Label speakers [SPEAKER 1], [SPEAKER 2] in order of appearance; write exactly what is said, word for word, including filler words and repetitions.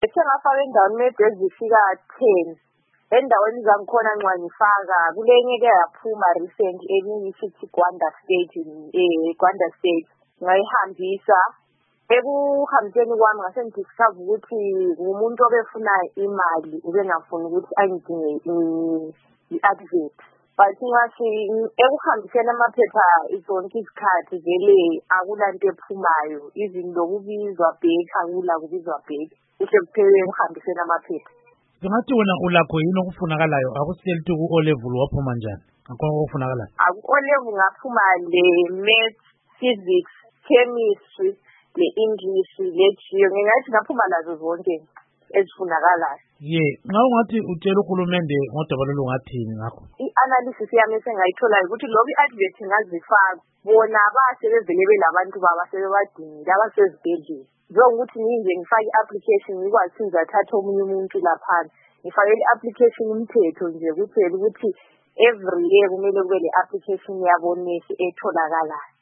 [SPEAKER 1] Ethe ngafaka endaweni mede zifika ten. Endaweni zangikhona nxa ngifaka kule ngeke yaphuma recent elingithi Gwanda State eh Gwanda State ngayihambisa ekuhambiseni kwami ngase ngidiscover ukuthi umuntu obefuna imali ubengafuni ukuthi angidinge i-advert but ngathi ekuhambiseni amaphepha izonke izikhathi vele akulanto ephumayo izinto lokubizwa back akula kubizwa back kuhle kuphele ekuhambiseni amaphepha.
[SPEAKER 2] Singathi wena ulakho yini okufunakalayo akusitshela ukuthi ku-O level waphuma njani akhona okufunakalayo?
[SPEAKER 1] Aku-O level ngaphuma le-maths, physics, chemistry, le-English, le-geo ngingathi ngaphuma nazo zonke ezifunakalayo.
[SPEAKER 2] Ye nxa ungathi utshela uhulumende ngodabalolo ungathini ngakho?
[SPEAKER 1] I-analysis yami esengayitholayo ukuthi lokhu i-advert ngazifaka bona basebevele belabantu baba sebebadingile abasezibhedlela. Njengokuthi ngize ngifake i-application ngikwazi ukuthi ngizathatha omunye umuntu laphana ngifake i-application umthetho nje kuphela ukuthi every year kumele kube le-application yabonesi etholakalayo.